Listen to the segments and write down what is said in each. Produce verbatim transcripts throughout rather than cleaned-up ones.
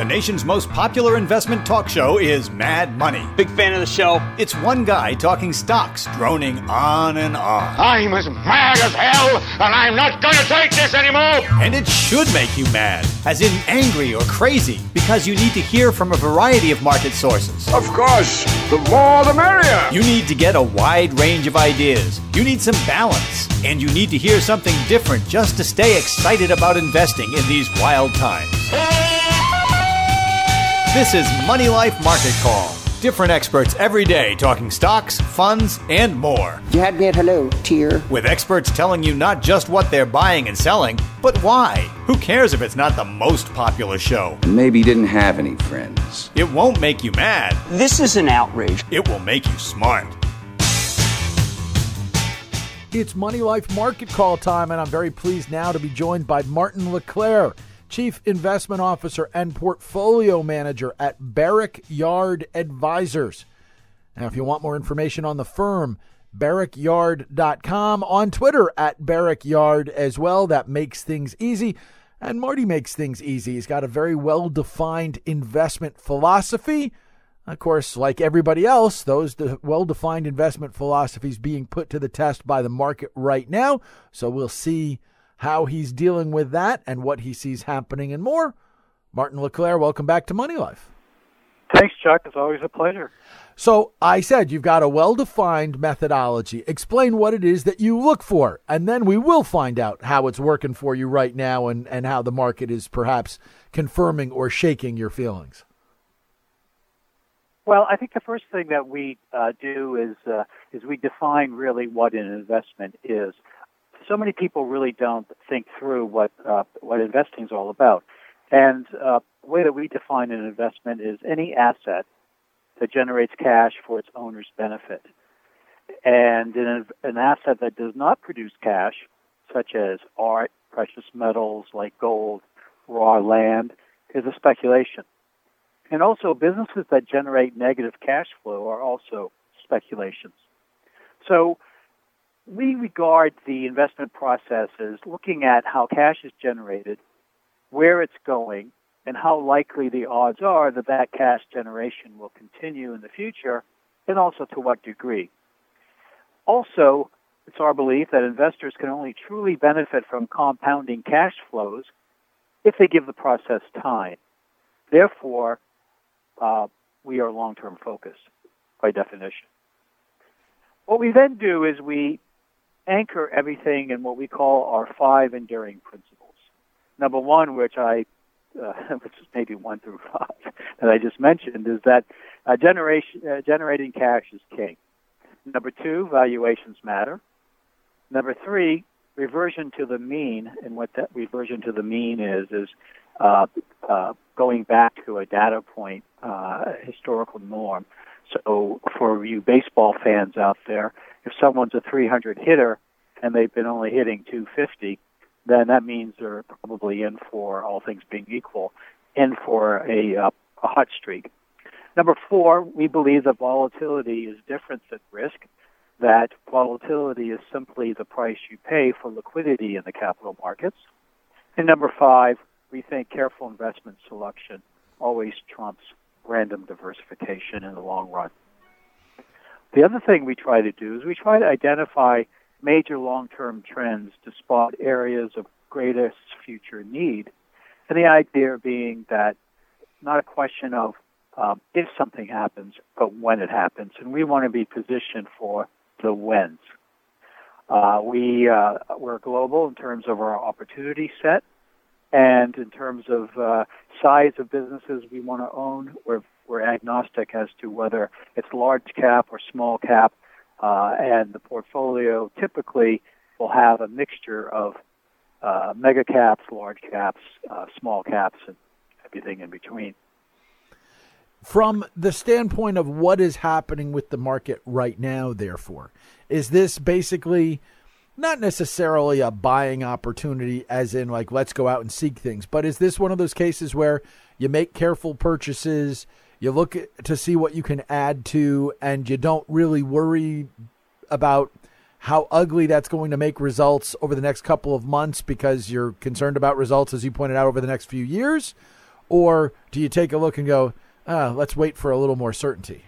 The nation's most popular investment talk show is Mad Money. Big fan of the show. It's one guy talking stocks, droning on and on. I'm as mad as hell, and I'm not going to take this anymore! And it should make you mad, as in angry or crazy, because you need to hear from a variety of market sources. Of course, the more the merrier! You need to get a wide range of ideas. You need some balance. And you need to hear something different just to stay excited about investing in these wild times. This is Money Life Market Call. Different experts every day talking stocks, funds, and more. You had me at hello, tier. With experts telling you not just what they're buying and selling, but why. Who cares if it's not the most popular show? Maybe you didn't have any friends. It won't make you mad. This is an outrage. It will make you smart. It's Money Life Market Call time, and I'm very pleased now to be joined by Martin LeClair, Chief Investment Officer and Portfolio Manager at Barrack Yard Advisors. Now, if you want more information on the firm, barrack yard dot com, on Twitter at Barrack Yard as well. That makes things easy, and Marty makes things easy. He's got a very well-defined investment philosophy. Of course, like everybody else, those de- well-defined investment philosophies being put to the test by the market right now. So we'll see how he's dealing with that and what he sees happening and more. Martin LeClair, welcome back to Money Life. Thanks, Chuck. It's always a pleasure. So I said you've got a well-defined methodology. Explain what it is that you look for, and then we will find out how it's working for you right now and, and how the market is perhaps confirming or shaking your feelings. Well, I think the first thing that we uh, do is uh, is we define really what an investment is. So many people really don't think through what uh, what investing is all about. And uh, the way that we define an investment is any asset that generates cash for its owner's benefit. And an, an asset that does not produce cash, such as art, precious metals like gold, raw land, is a speculation. And also, businesses that generate negative cash flow are also speculations. So we regard the investment process as looking at how cash is generated, where it's going, and how likely the odds are that that cash generation will continue in the future, and also to what degree. Also, it's our belief that investors can only truly benefit from compounding cash flows if they give the process time. Therefore, Uh, we are long-term focused by definition. What we then do is we anchor everything in what we call our five enduring principles. Number one, which I, uh, which is maybe one through five that I just mentioned, is that uh, generation, uh, generating cash is king. Number two, valuations matter. Number three, reversion to the mean, and what that reversion to the mean is, is uh, uh, going back to a data point, uh, historical norm. So for you baseball fans out there, if someone's a three hundred hitter and they've been only hitting two fifty, then that means they're probably in for, all things being equal, in for a, uh, a hot streak. Number four, we believe that volatility is different than risk, that volatility is simply the price you pay for liquidity in the capital markets. And number five, we think careful investment selection always trumps random diversification in the long run. The other thing we try to do is we try to identify major long-term trends to spot areas of greatest future need. And the idea being that not a question of um, if something happens, but when it happens. And we want to be positioned for the whens. Uh, we, uh, we're global in terms of our opportunity set. And in terms of uh, size of businesses we want to own, we're, we're agnostic as to whether it's large cap or small cap. Uh, and the portfolio typically will have a mixture of uh, mega caps, large caps, uh, small caps, and everything in between. From the standpoint of what is happening with the market right now, therefore, is this basically not necessarily a buying opportunity as in like, let's go out and seek things, but is this one of those cases where you make careful purchases, you look at, to see what you can add to, and you don't really worry about how ugly that's going to make results over the next couple of months because you're concerned about results, as you pointed out, over the next few years? Or do you take a look and go, ah, let's wait for a little more certainty?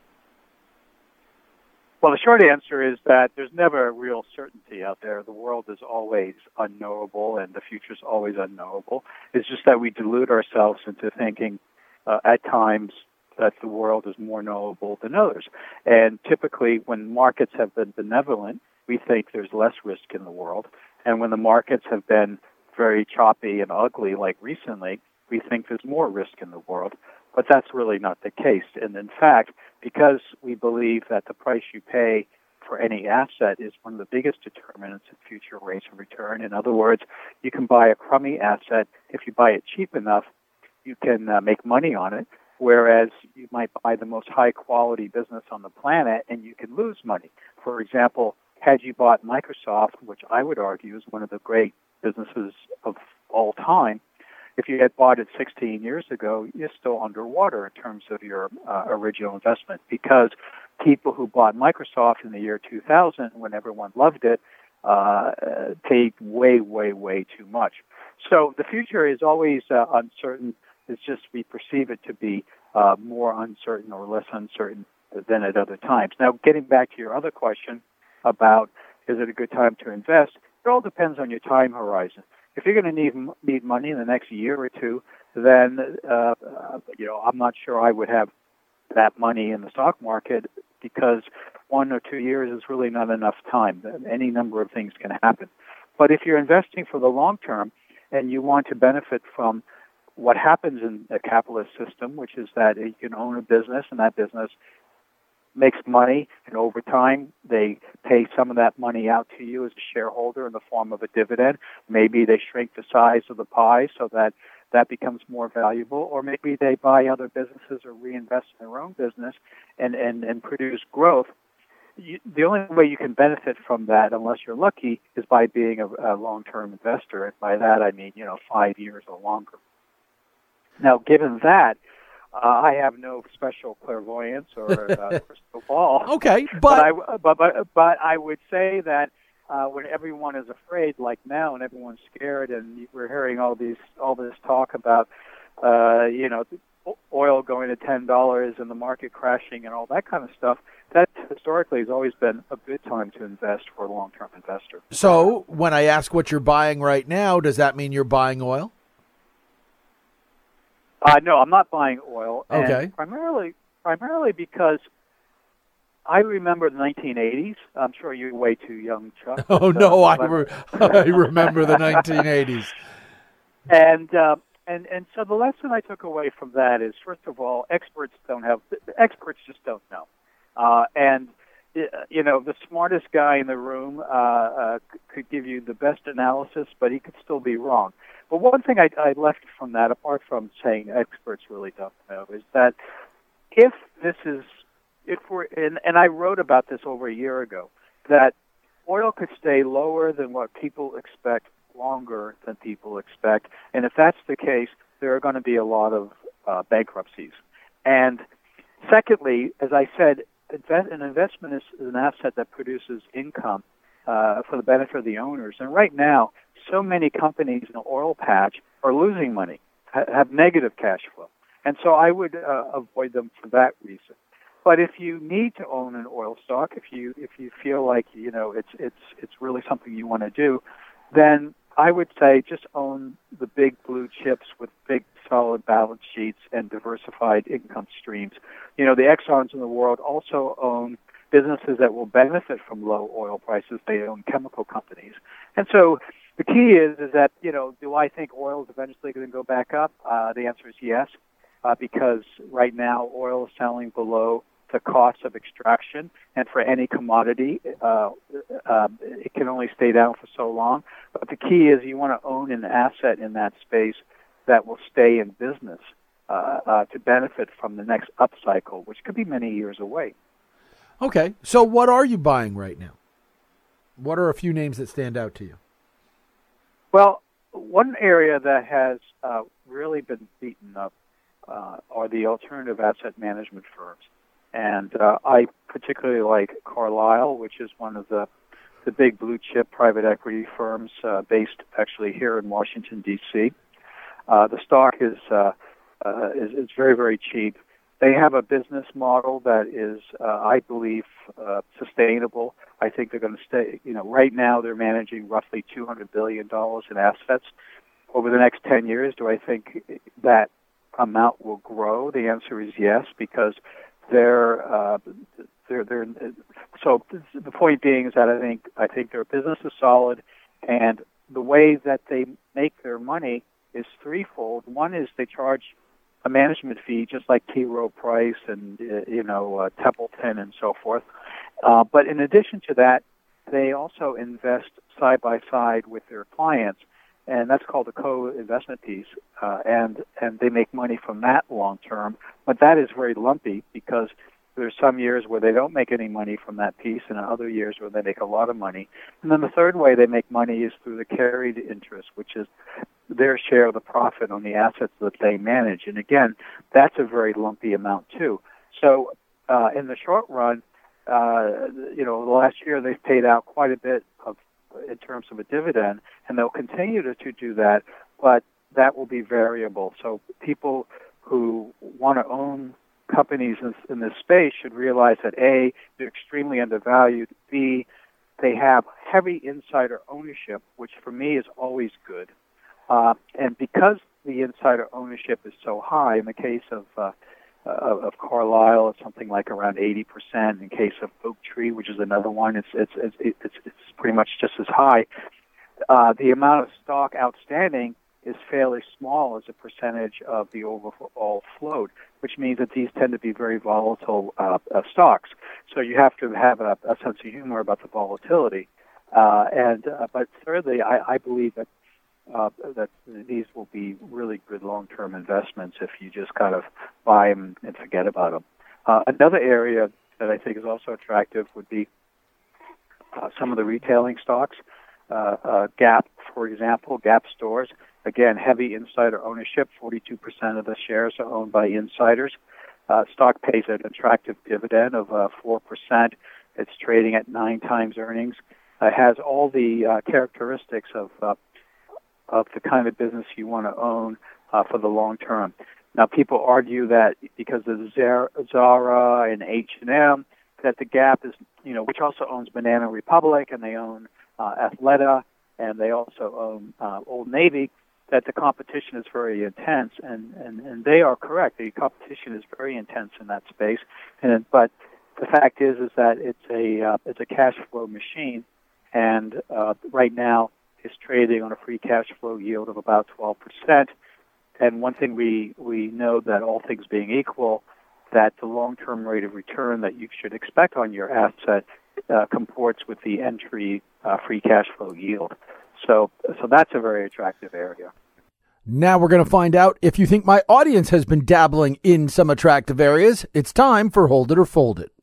Well, the short answer is that there's never real certainty out there. The world is always unknowable, and the future is always unknowable. It's just that we delude ourselves into thinking uh, at times that the world is more knowable than others. And typically, when markets have been benevolent, we think there's less risk in the world. And when the markets have been very choppy and ugly, like recently, we think there's more risk in the world. But that's really not the case. And in fact, because we believe that the price you pay for any asset is one of the biggest determinants of future rates of return. In other words, you can buy a crummy asset. If you buy it cheap enough, you can uh, make money on it, whereas you might buy the most high-quality business on the planet and you can lose money. For example, had you bought Microsoft, which I would argue is one of the great businesses of all time, if you had bought it sixteen years ago, you're still underwater in terms of your uh, original investment, because people who bought Microsoft in the year two thousand, when everyone loved it, uh, paid way, way, way too much. So the future is always uh, uncertain. It's just we perceive it to be uh, more uncertain or less uncertain than at other times. Now, getting back to your other question about is it a good time to invest, it all depends on your time horizon. If you're going to need need money in the next year or two, then uh, uh, you know I'm not sure I would have that money in the stock market, because one or two years is really not enough time. Any number of things can happen. But if you're investing for the long term and you want to benefit from what happens in a capitalist system, which is that you can own a business and that business makes money, and over time they pay some of that money out to you as a shareholder in the form of a dividend. Maybe they shrink the size of the pie so that that becomes more valuable, or maybe they buy other businesses or reinvest in their own business and, and, and produce growth. You, the only way you can benefit from that, unless you're lucky, is by being a, a long-term investor. And by that I mean, you know, five years or longer. Now, given that, Uh, I have no special clairvoyance or uh, crystal ball. Okay, but but, I, but but but I would say that uh, when everyone is afraid, like now, and everyone's scared, and we're hearing all these all this talk about uh, you know oil going to ten dollars and the market crashing and all that kind of stuff, that historically has always been a good time to invest for a long-term investor. So when I ask what you're buying right now, does that mean you're buying oil? Uh, no, I'm not buying oil. Okay. And primarily, primarily because I remember the nineteen eighties. I'm sure you're way too young, Chuck. Oh, but, no, uh, I, re- I remember the nineteen eighties. And, uh, and and so the lesson I took away from that is, first of all, experts don't have, experts just don't know. Uh, and, you know, the smartest guy in the room uh, uh, could give you the best analysis, but he could still be wrong. But one thing I, I left from that, apart from saying experts really don't know, is that if this is, if we're, and, and I wrote about this over a year ago, that oil could stay lower than what people expect, longer than people expect, and if that's the case, there are going to be a lot of uh, bankruptcies. And secondly, as I said, invest, an investment is, is an asset that produces income uh, for the benefit of the owners. And right now, so many companies in the oil patch are losing money, ha- have negative cash flow. And so I would uh, avoid them for that reason. But if you need to own an oil stock, if you if you feel like, you know, it's it's it's really something you want to do, then I would say just own the big blue chips with big solid balance sheets and diversified income streams. You know, the Exxons in the world also own businesses that will benefit from low oil prices. They own chemical companies. And so the key is, is that, you know, do I think oil is eventually going to go back up? Uh, the answer is yes, uh, because right now oil is selling below the cost of extraction, and for any commodity, uh, uh, it can only stay down for so long. But the key is you want to own an asset in that space that will stay in business uh, uh, to benefit from the next upcycle, which could be many years away. Okay, so what are you buying right now? What are a few names that stand out to you? Well, one area that has uh, really been beaten up uh, are the alternative asset management firms. And uh, I particularly like Carlyle, which is one of the, the big blue chip private equity firms uh, based actually here in Washington, D C. Uh, the stock is uh, uh, is, is very, very cheap. They have a business model that is, uh, I believe, uh, sustainable. I think they're going to stay, you know, right now they're managing roughly two hundred billion dollars in assets. Over the next ten years, do I think that amount will grow? The answer is yes, because they're, uh, they're, they're, so the point being is that I think, I think their business is solid, and the way that they make their money is threefold. One is they charge a management fee, just like T. Rowe Price and, uh, you know, uh, Templeton and so forth. Uh, but in addition to that, they also invest side by side with their clients, and that's called a co-investment piece. Uh, and and they make money from that long term, but that is very lumpy because there's some years where they don't make any money from that piece, and other years where they make a lot of money. And then the third way they make money is through the carried interest, which is their share of the profit on the assets that they manage. And again, that's a very lumpy amount too. So uh, in the short run, uh, you know, the last year they've paid out quite a bit of in terms of a dividend, and they'll continue to, to do that, but that will be variable. So people who want to own companies in, in this space should realize that A, they're extremely undervalued, B, they have heavy insider ownership, which for me is always good. Uh, and because the insider ownership is so high, in the case of uh, uh, of Carlyle, it's something like around eighty percent. In case of Oaktree, which is another one, it's it's it's it's, it's pretty much just as high. Uh, the amount of stock outstanding is fairly small as a percentage of the overall float, which means that these tend to be very volatile uh, uh, stocks. So you have to have a, a sense of humor about the volatility. Uh, and uh, but thirdly, I, I believe that uh, that these will be really good long-term investments if you just kind of buy them and forget about them. Uh, another area that I think is also attractive would be uh, some of the retailing stocks. Uh, uh, Gap, for example, Gap stores. Again, heavy insider ownership. forty-two percent of the shares are owned by insiders. Uh, stock pays an attractive dividend of uh, four percent. It's trading at nine times earnings. It uh, has all the uh, characteristics of uh, of the kind of business you want to own uh, for the long term. Now, people argue that because of Zara and H and M, that the Gap is, you know, which also owns Banana Republic, and they own uh, Athleta, and they also own uh, Old Navy, that the competition is very intense, and, and, and they are correct. The competition is very intense in that space, and but the fact is is that it's a uh, it's a cash flow machine, and uh, right now is trading on a free cash flow yield of about twelve percent. And one thing we we know that all things being equal, that the long-term rate of return that you should expect on your asset uh, comports with the entry uh, free cash flow yield. So, so that's a very attractive area. Now we're going to find out if you think my audience has been dabbling in some attractive areas. It's time for Hold It or Fold It.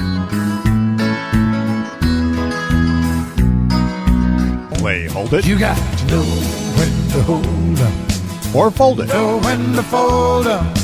Play Hold It. You got to know when to hold up. Or fold it. Know when to fold up.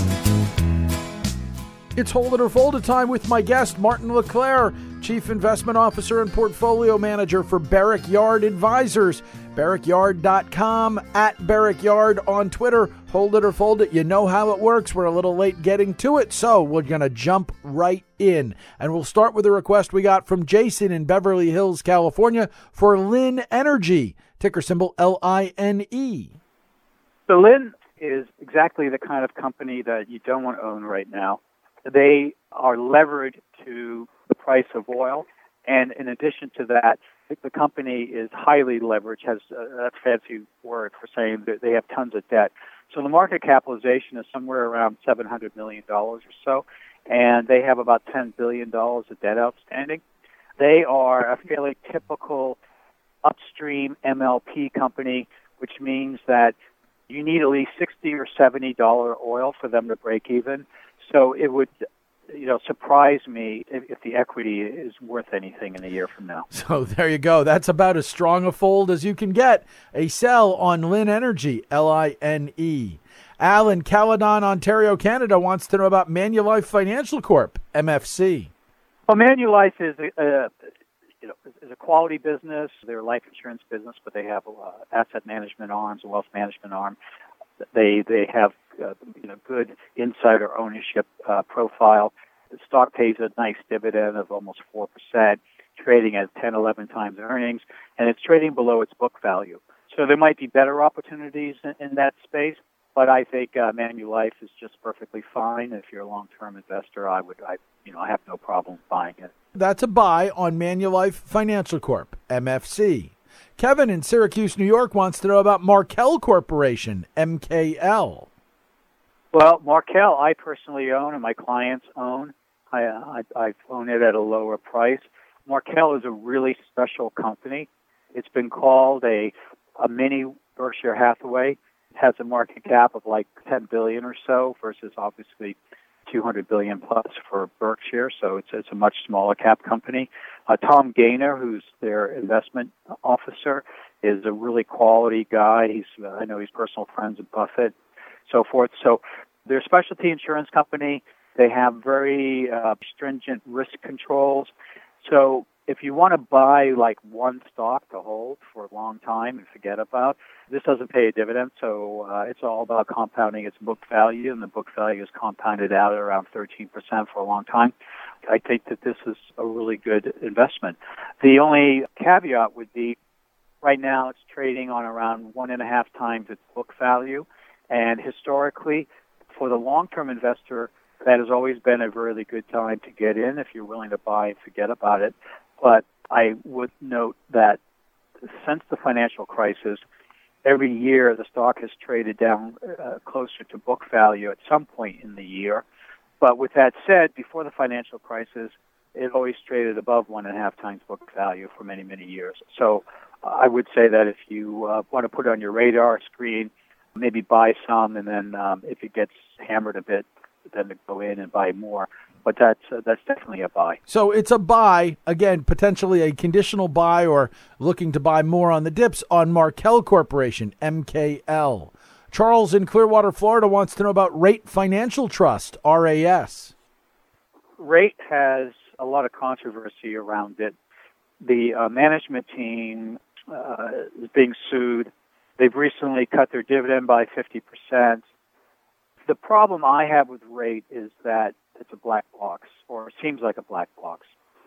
It's Hold It or Fold It time with my guest, Martin LeClair, Chief Investment Officer and Portfolio Manager for Barrick Yard Advisors. barrick yard dot com, at Barrick Yard on Twitter. Hold it or fold it. You know how it works. We're a little late getting to it, so we're going to jump right in. And we'll start with a request we got from Jason in Beverly Hills, California, for Linn Energy, ticker symbol L I N E. So Linn is exactly the kind of company that you don't want to own right now. They are levered to the price of oil, and in addition to that, the company is highly leveraged, has uh, that's a fancy word for saying that they have tons of debt. So the market capitalization is somewhere around seven hundred million dollars or so, and they have about ten billion dollars of debt outstanding. They are a fairly typical upstream M L P company, which means that you need at least sixty or seventy dollars oil for them to break even. So it would, you know, surprise me if, if the equity is worth anything in a year from now. So there you go. That's about as strong a fold as you can get. A sell on Linn Energy, L I N E. Al in Caledon, Ontario, Canada, wants to know about Manulife Financial Corp, M F C. Well, Manulife is a, a you know is a quality business. They're a life insurance business, but they have uh, asset management arms, a wealth management arm. They they have uh, you you know, good insider ownership uh, profile. The stock pays a nice dividend of almost four percent, trading at ten, eleven times earnings, and it's trading below its book value. So there might be better opportunities in, in that space, but I think uh, Manulife is just perfectly fine. If you're a long-term investor, I would, I, you know, I have no problem buying it. That's a buy on Manulife Financial Corp, M F C. Kevin in Syracuse, New York, wants to know about Markel Corporation, M K L. Well, Markel, I personally own, and my clients own. I, I, I own it at a lower price. Markel is a really special company. It's been called a a mini Berkshire Hathaway. It has a market cap of like ten billion dollars or so versus obviously two hundred billion dollars plus for Berkshire, so it's, it's a much smaller cap company. Uh, Tom Gaynor, who's their investment officer, is a really quality guy. He's uh, I know he's personal friends with Buffett, so forth. So they're a specialty insurance company. They have very uh, stringent risk controls. So if you want to buy like one stock to hold for a long time and forget about, this doesn't pay a dividend, so uh, it's all about compounding its book value, and the book value is compounded out at around thirteen percent for a long time. I think that this is a really good investment. The only caveat would be right now it's trading on around one and a half times its book value, and historically, for the long-term investor, that has always been a really good time to get in if you're willing to buy and forget about it. But I would note that since the financial crisis, every year the stock has traded down uh, closer to book value at some point in the year. But with that said, before the financial crisis, it always traded above one and a half times book value for many, many years. So uh, I would say that if you uh, want to put it on your radar screen, maybe buy some, and then um, if it gets hammered a bit, then to go in and buy more. But that's uh, that's definitely a buy. So it's a buy, again, potentially a conditional buy or looking to buy more on the dips on Markel Corporation, M K L. Charles in Clearwater, Florida wants to know about Rate Financial Trust, R A S. Rate has a lot of controversy around it. The uh, management team uh, is being sued. They've recently cut their dividend by fifty percent. The problem I have with Rate is that it's a black box, or it seems like a black box.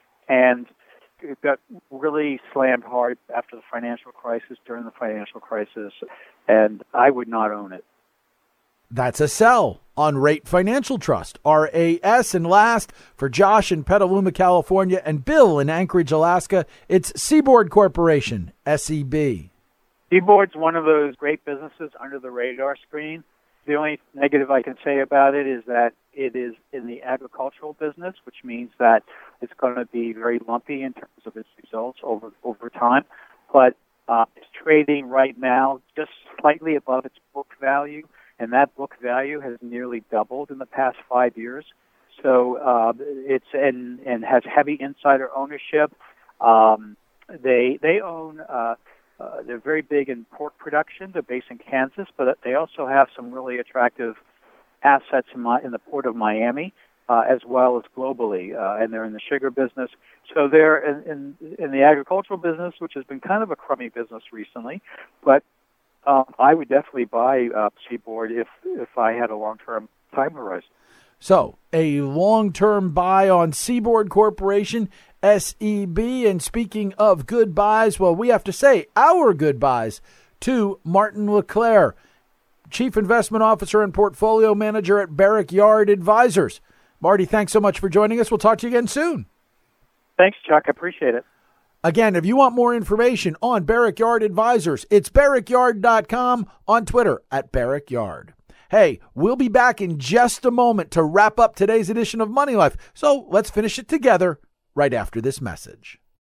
And it got really slammed hard after the financial crisis, during the financial crisis, and I would not own it. That's a sell on Rate Financial Trust, R A S. And last, for Josh in Petaluma, California, and Bill in Anchorage, Alaska, it's Seaboard Corporation, S E B. Seaboard's one of those great businesses under the radar screen. The only negative I can say about it is that it is in the agricultural business, which means that it's going to be very lumpy in terms of its results over over time. But uh, it's trading right now just slightly above its book value, and that book value has nearly doubled in the past five years. So uh, it's and and has heavy insider ownership. Um, they they own. Uh, Uh, they're very big in pork production. They're based in Kansas, but they also have some really attractive assets in, my, in the port of Miami, uh, as well as globally. Uh, and they're in the sugar business. So they're in, in, in the agricultural business, which has been kind of a crummy business recently. But uh, I would definitely buy uh, Seaboard if if I had a long-term time horizon. So a long-term buy on Seaboard Corporation, S E B. And speaking of good buys, well, we have to say our goodbyes to Martin LeClair, Chief Investment Officer and Portfolio Manager at Barrick Yard Advisors. Marty, thanks so much for joining us. We'll talk to you again soon. Thanks, Chuck. I appreciate it. Again, if you want more information on Barrick Yard Advisors, it's barrick yard dot com, on Twitter at Barrick Yard. Hey, we'll be back in just a moment to wrap up today's edition of Money Life. So let's finish it together right after this message.